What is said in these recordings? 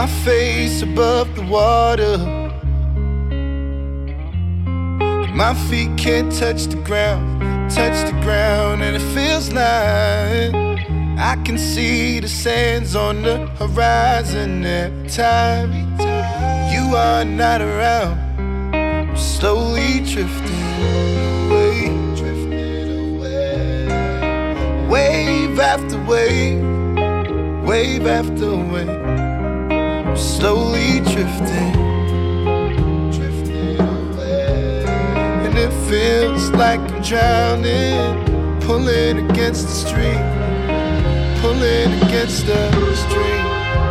my face above the water. My feet can't touch the ground, and it feels like I can see the sands on the horizon every time you are not around. I'm slowly drifting away, wave after wave, wave after wave. I'm slowly drifting. It feels like I'm drowning, pulling against the stream, pulling against the stream.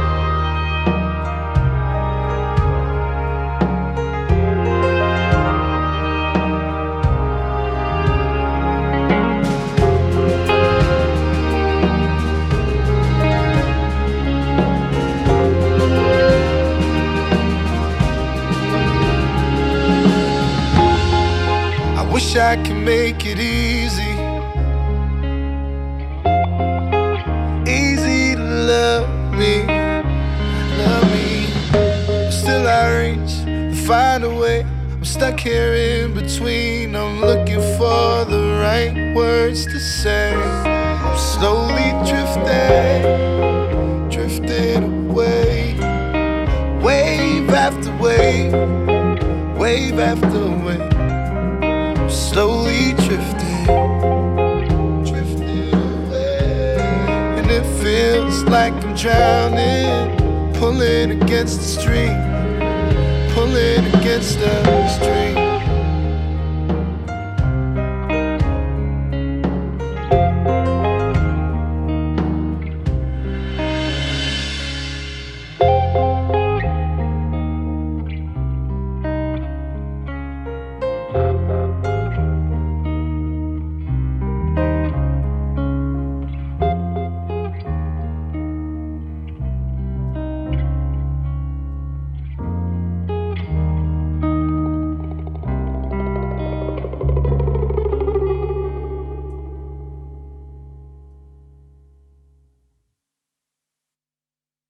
Wish I could make it easy, easy to love me, love me. But still I reach to find a way. I'm stuck here in between. I'm looking for the right words to say. I'm slowly drifting, drifting away, wave after wave, wave after wave. Slowly drifting, drifting away. And it feels like I'm drowning, pulling against the stream, pulling against the stream.